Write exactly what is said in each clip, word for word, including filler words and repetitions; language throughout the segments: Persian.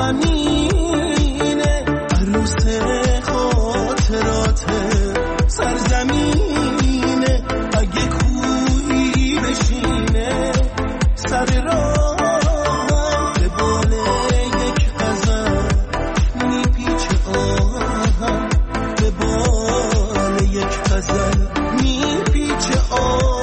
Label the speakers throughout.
Speaker 1: همینه، عروس خاطرات سرزمینه. اگه کوهی بشینه سر راه، به بال یک غزل میپیچه آهم، به بال یک غزل میپیچه آهم.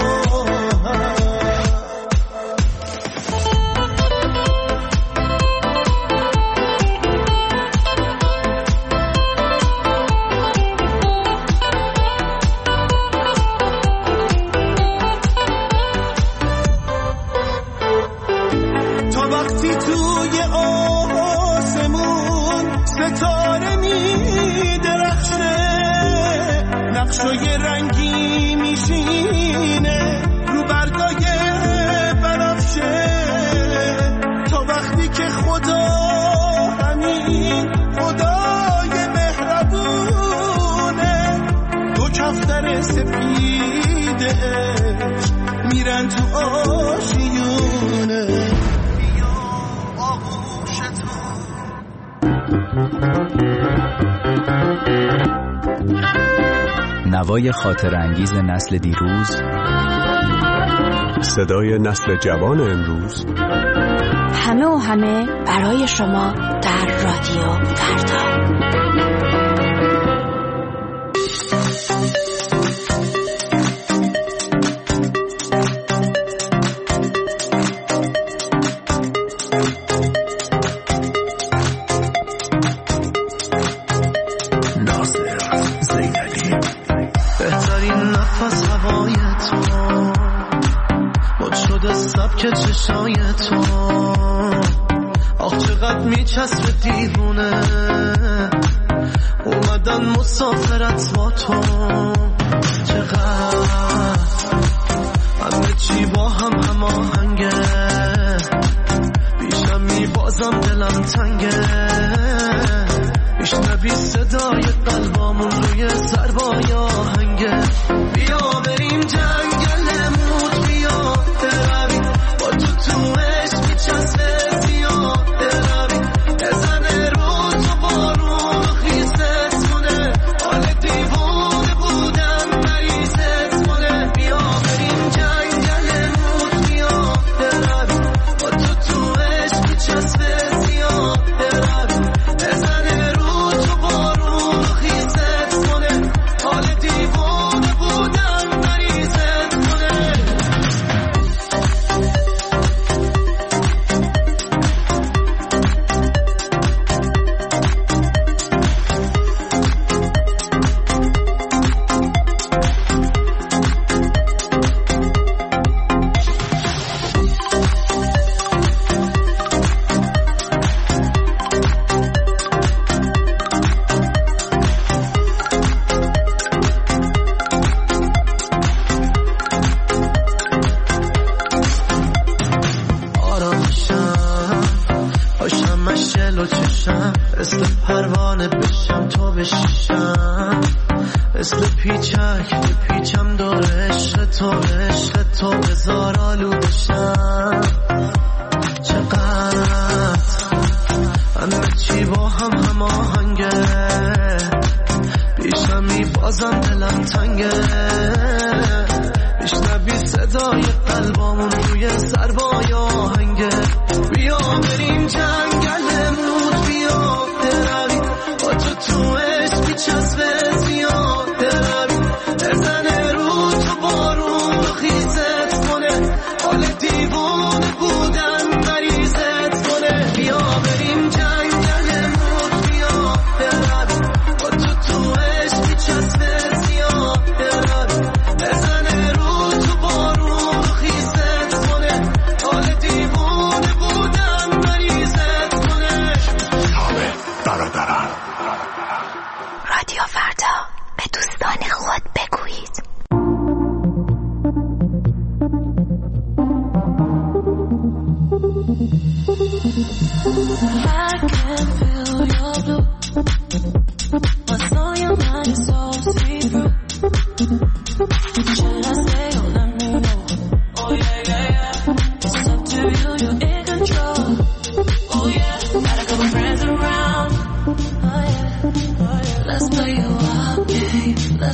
Speaker 1: تا وقتی توی آسمون ستاره میدرخشه، نقشای رنگی میشینه رو برگای بنفشه. تا وقتی که خدا همین خدای مهربونه، دو کفتر سپید عشق میرن تو آشیونه.
Speaker 2: نوای خاطر انگیز نسل دیروز،
Speaker 3: صدای نسل جوان امروز،
Speaker 4: همه و همه برای شما در رادیو فردا.
Speaker 1: که چشای تو آخ چقدر میچسبه دیوونه، اومدن مسافرت با تو. چقدر همه چی با هم هماهنگه، بیشم میبازم دلم تنگه. میشنوی صدای قلبامون روی سربای آهنگه. بیا بریم جنگلمون، بیا برویم با تو تو عشق میچسبه زیاد برویم. بزنه رو تو بارون خیست کنه، حال دیوونه بودم مریضت کنه. بیا بریم جنگلمون، بیا برویم با تو تو عشق میچسبه زیاد برویم. بزنه رو تو بارون خیست کنه، حال دیوونه بودم مریضت کنه. جلو چشم مثل پروانه بشم تو بشیشم، مثل پیچک پیچم دور عشق تو عشق تو بزار آلو بشم. چقدر همه چی با هم هماهنگه، بیشم میبازم دلم تنگه. میشنوی صدای قلبامون روی سربای آهنگه. بیا بریم جنگلمون، بیا برویم با تو تو عشق میچسبه زیاد برویم. بزنه رو تو بارون خیزت کنه، حال دیوونه بودن مریضت کنه. بیا بریم جنگلمون، بیا برویم با تو تو عشق میچسبه زیاد برویم. بزنه رو تو بارون خیزت کنه، حال دیوونه بودن مریضت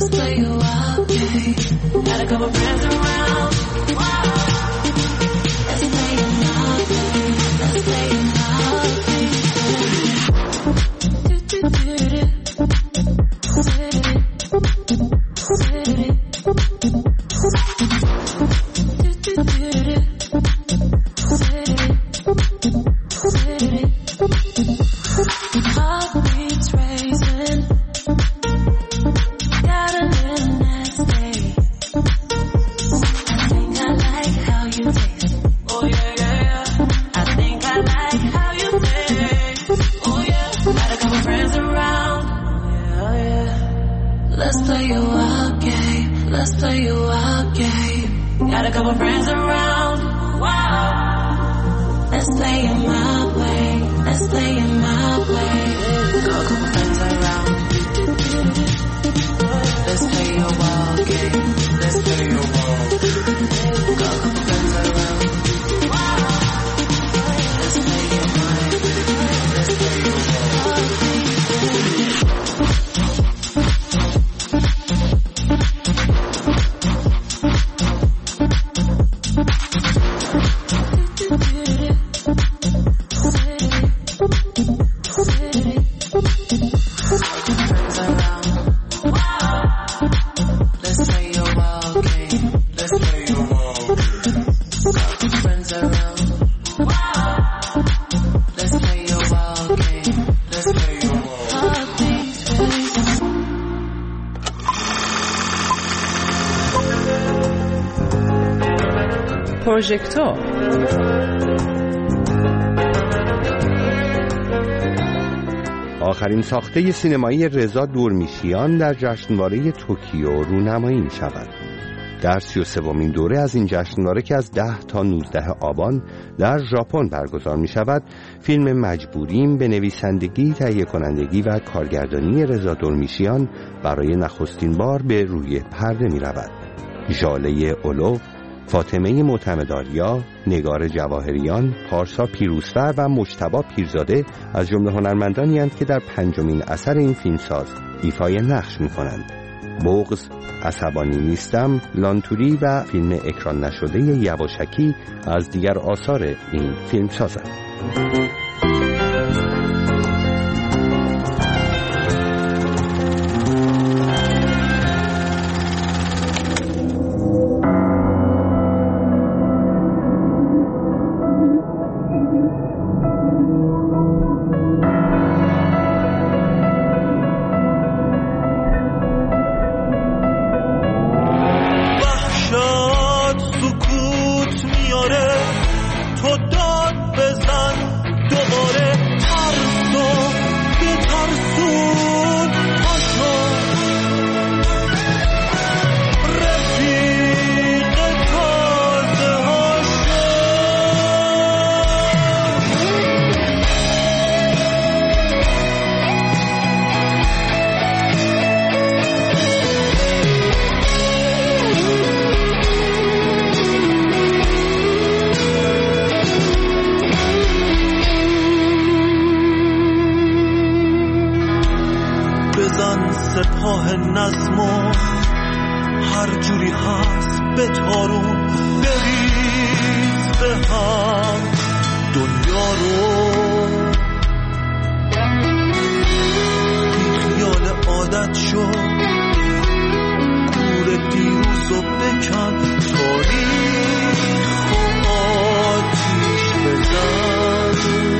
Speaker 1: Let's play a wild game. Got a couple friends around. Wow. Let's play a wild game. Let's play a wild game. Do do do do.
Speaker 5: پروژکتور
Speaker 6: آخرین ساخته سینمایی رضا دورمیشیان در جشنواره توکیو رونمایی می شود. در سی و سومین دوره از این جشنواره که از ده تا نوزده آبان در ژاپن برگزار می شود، فیلم مجبوریم به نویسندگی، تهیه کنندگی و کارگردانی رضا دورمیشیان برای نخستین بار به روی پرده می رود. ژاله اولو، فاطمه معتمدآریا، نگار جواهریان، پارسا پیروزفر و مجتبی پیرزاده از جمله هنرمندانی هستند که در پنجمین اثر این فیلمساز ایفای نقش می‌کنند. بغض، عصبانی نیستم، لانتوری و فیلم اکران نشده یواشکی از دیگر آثار این فیلمسازند.
Speaker 1: سپاه نظمو هر جوری هست به تارون بریز به هم دنیا رو بی خیال عادت شد گور دیروز رو بکن تاریخ و آتیش بزن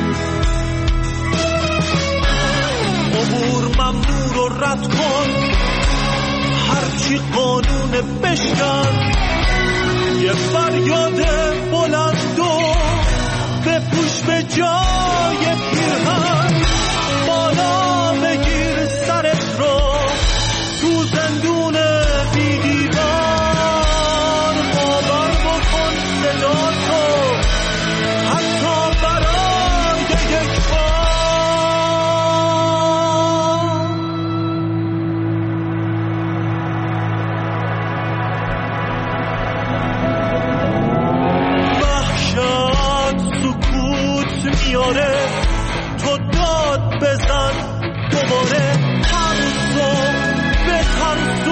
Speaker 1: عبور ممنوع رو رد کن هرچی قانون بشکن یه فریاد بلند و بپوش به جای پیرهن بالا بگیر سرت رو تو زندون بی دیوار باور بکن صدا تو حتی برای یک بار میاره تو داد بزن دوباره ترسو به ترسو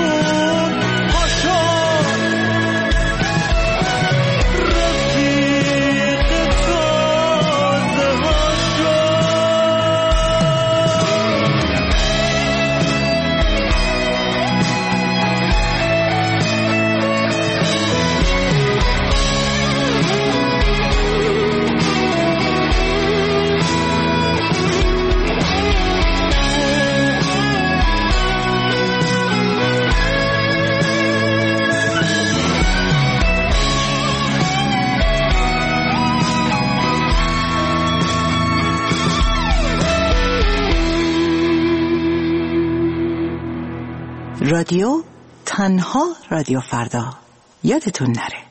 Speaker 5: رادیو، تنها رادیو فردا. یادتون نره.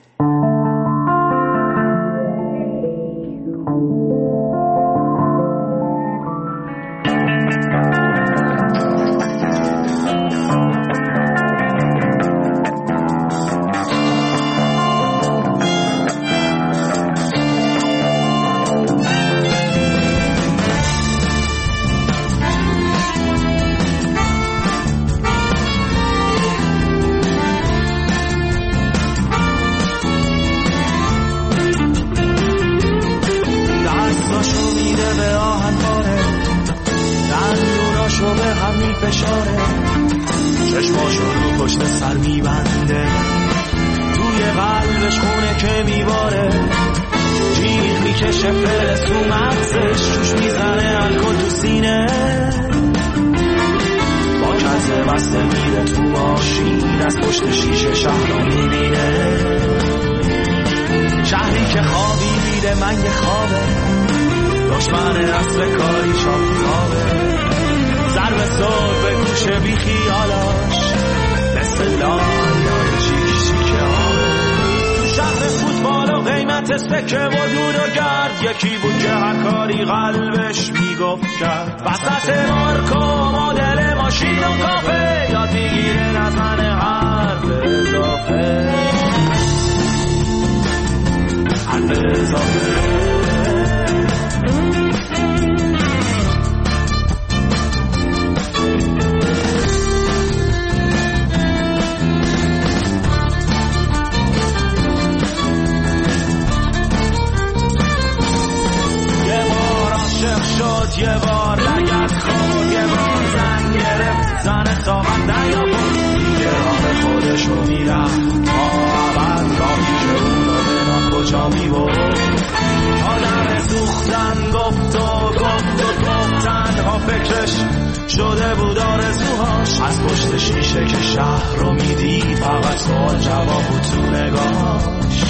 Speaker 1: شده بود آرزوهاش از پشت شیشه که شهر رو میدید فقط سوال جواب بود تو نگاهاش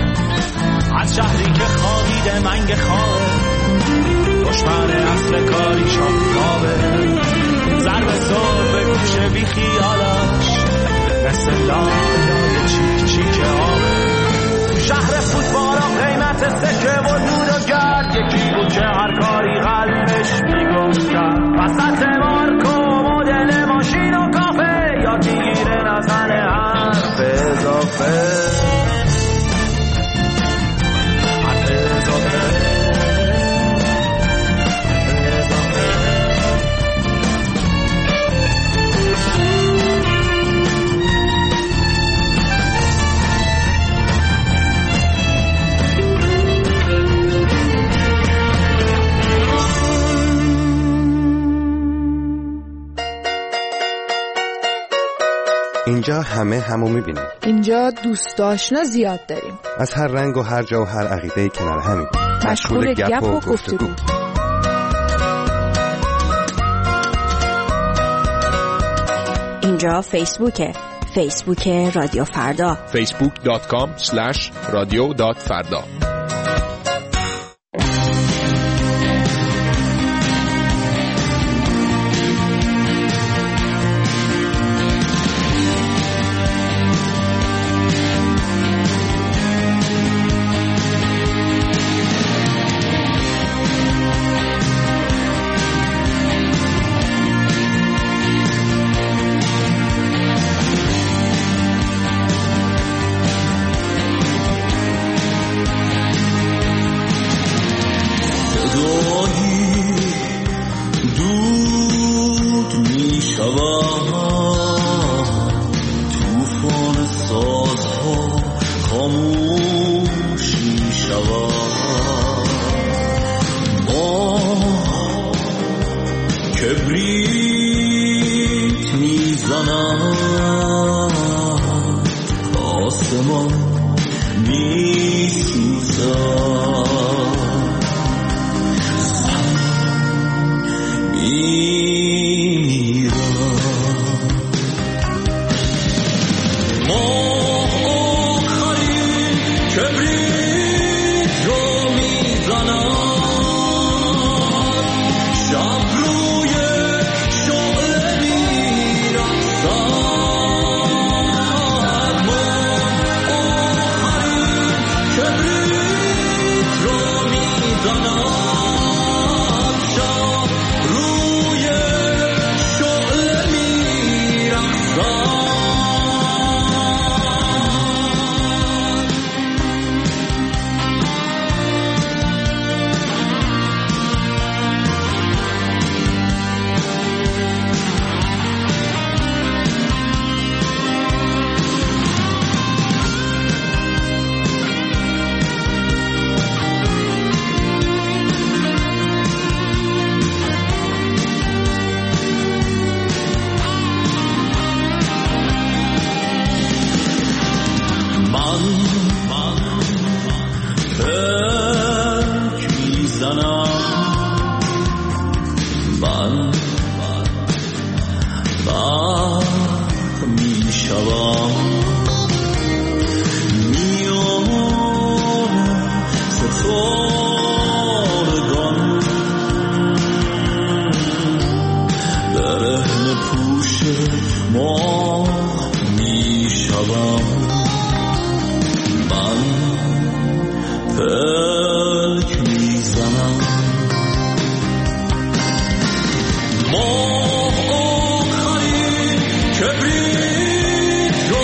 Speaker 1: از شهری که خوابیده منگ خوابه دشمن اصل کاری شافتابه ضرب سر به گوش بی خیالاش مثل لایای چیک چیک آبه تو شهر فوتبال قیمت سکه و دود و گرد یکی بود که هر کاری قلبش میگفت کرد وسط مارکو مدل ماشین و کافه یا تیگیره نزن حرف اضافه حرف اضافه
Speaker 6: اینجا همه همو میبینیم.
Speaker 7: اینجا دوست آشنا زیاد داریم.
Speaker 6: از هر رنگ و هر جا و هر عقیده‌ای کنار همین.
Speaker 7: مشغول گپ و گفتگو.
Speaker 4: اینجا فیسبوکه. فیسبوک رادیو فردا.
Speaker 3: فیسبوک دات کام اسلش رادیو دات فردا.
Speaker 1: شب روی شعله میرقصد شوم میان ستارگان برهنه پوش ماه میشوم من پلک میزنم ماه آخرین کبریت رو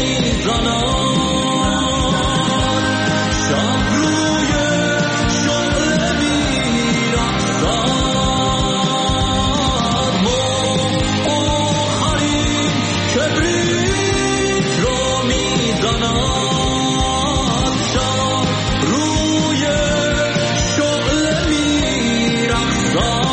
Speaker 1: میزنم شب روی شعله میرقصد ماه آخرین کبریت رو میزنم شب روی شعله میرقصد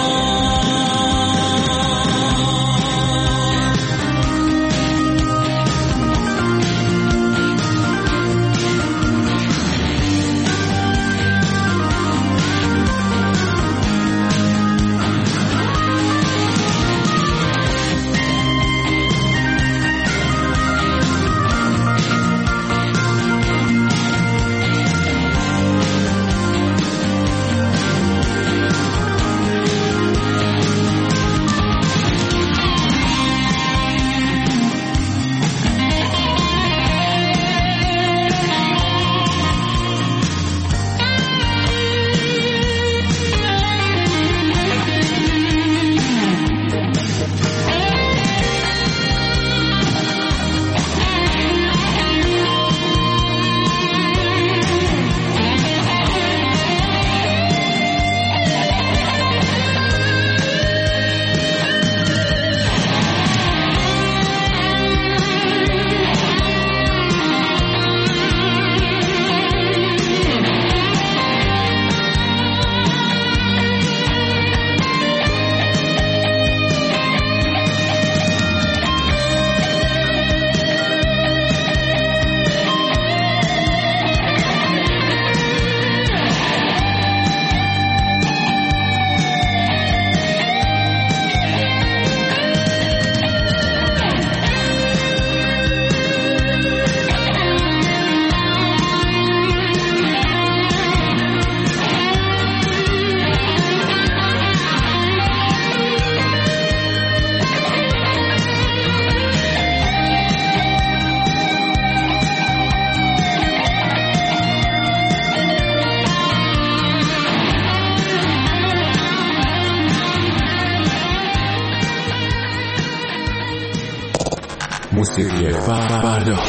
Speaker 3: موسیقی فردا.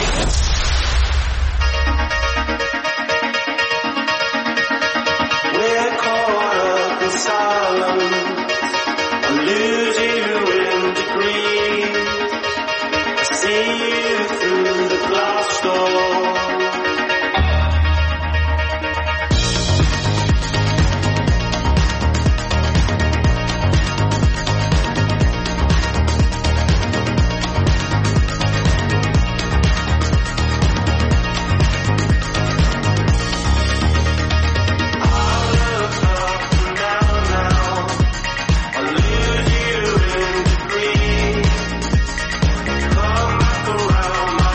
Speaker 1: Around my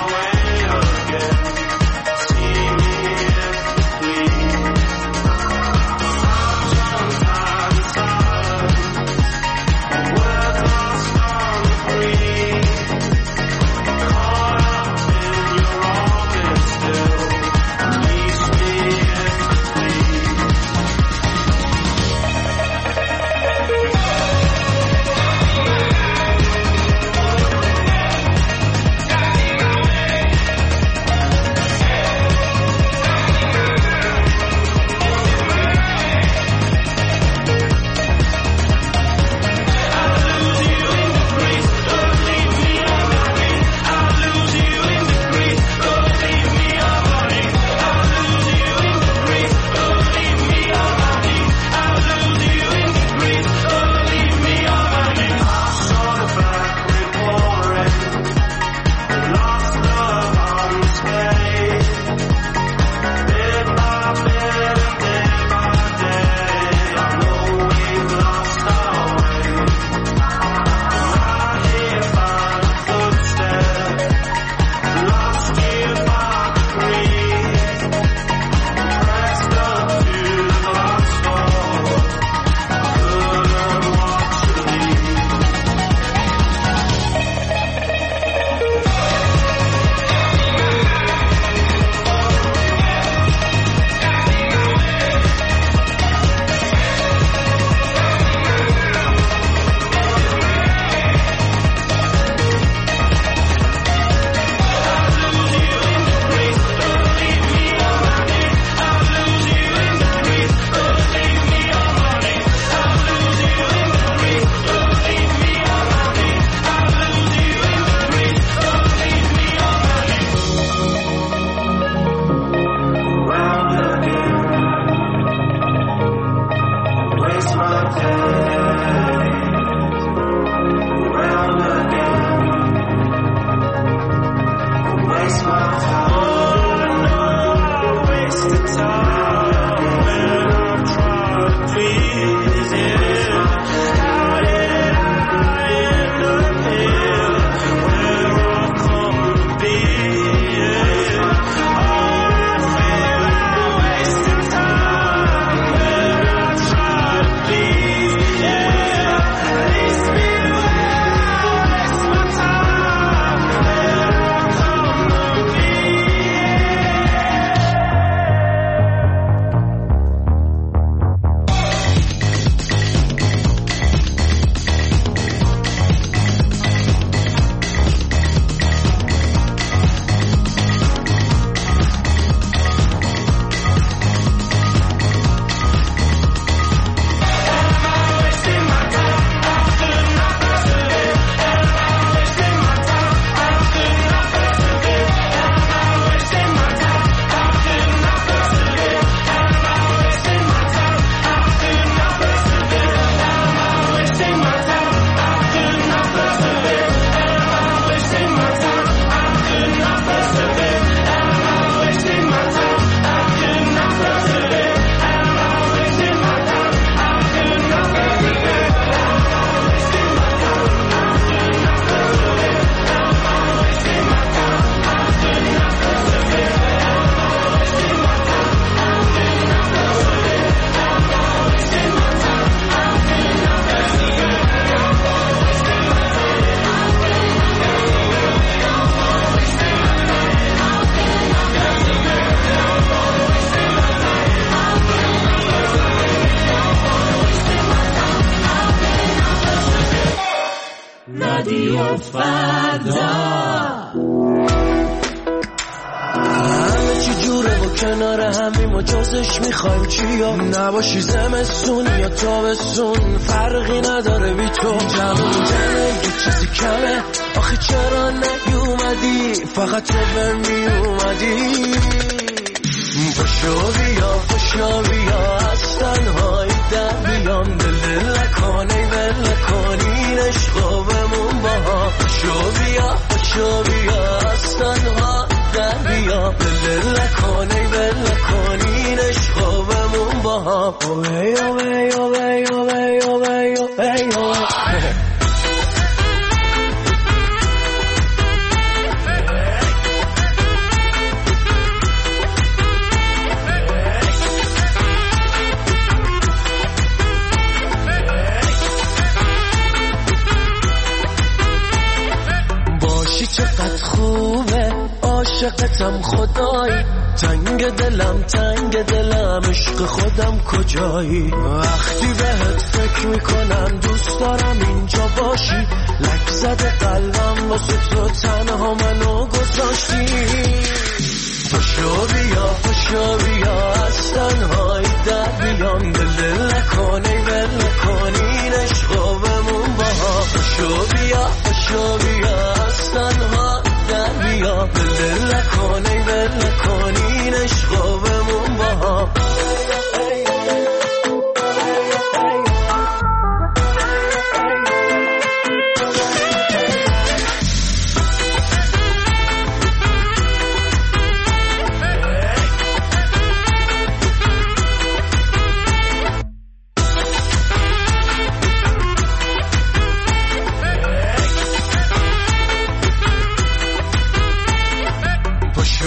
Speaker 1: فردا. همه چی جوره و کنار همیم و جزش میخوایم چیا، نباشی زمستون یا تابستون فرقی نداره بی تو. جمعونه یه چیزی کمه، آخه چرا نیومدی، فقط تو به میومدی. پشو بیا پشو بیا از تنهایی در بیام، دل لکنی بل لکنی عشقو بمون با هم. پشو بیا پشو بیا از تنها در بیام، دل لکنی بل لکنی عشقو بمون با هم. اوه اوه اوه اوه اوه اوه. چقدر خوبه عاشقتم خدایی، تنگ دلم تنگ دلم عشق خودم کجایی. وقتی بهت فکر میکنم دوست دارم اینجا باشی، لک زده قلبم واسه تو تنها منو گذاشتی. پشو بیا پشو بیا از تنهایی در بیام، دل لکنی بل لکنی عشقو بمون با هم. پشو بیا پشو بیا از تنها در بیام، دل لکنی بل لکنی عشقو بمون با هم.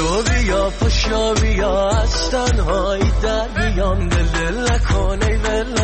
Speaker 1: پشو بیا از تنهایی در بیام، دل لکنی بل